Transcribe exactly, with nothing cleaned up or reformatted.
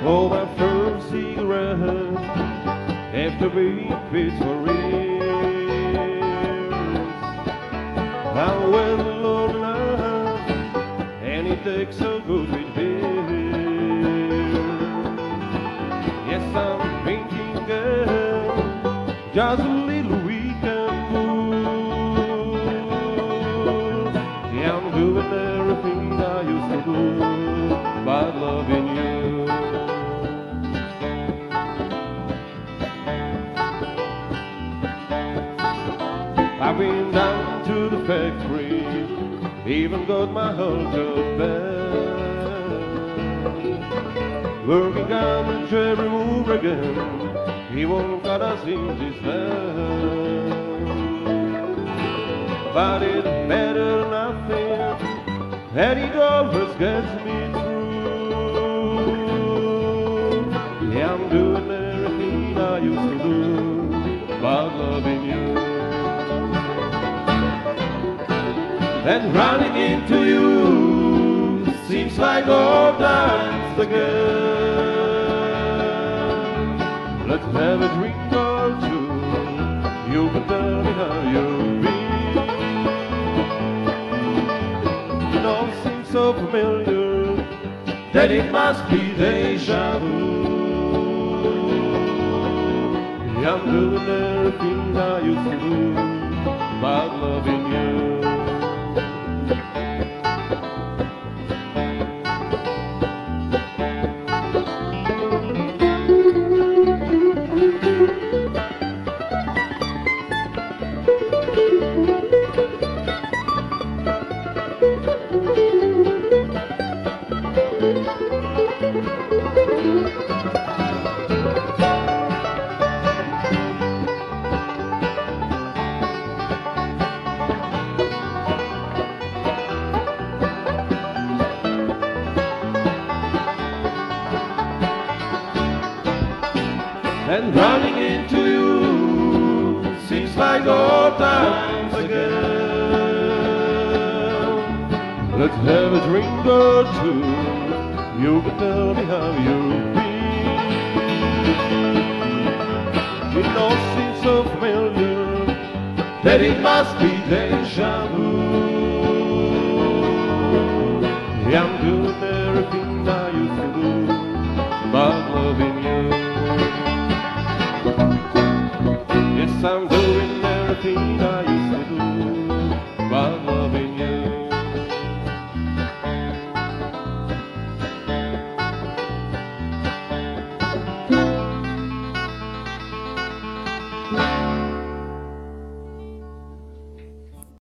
Oh, my first cigarette after being pitched for years. I went alone enough, and it takes so good with beer. Yes, I'm drinking, girl, just a little weekend booze. Yeah, I'm doing everything I used to do by loving you. I've been down to the factory, even got my heart up there, working on the cherry mover again. He won't got us in this land, but it matters nothing, and it always gets me through. Yeah, I'm doing everything I used to do by loving you. And running into you seems like old times again. Let's have a drink or two, you can tell me how you've been. It all seems so familiar that it must be deja vu. Yeah, I'm doing everything I used to do about loving you. And running into you seems like old times again. Let's have a drink or two, you can tell me how you've been. It all seems so familiar that it must be deja vu. Yeah, I'm doing everything I used to do about loving you. Yes, I'm doing everything I used to do, but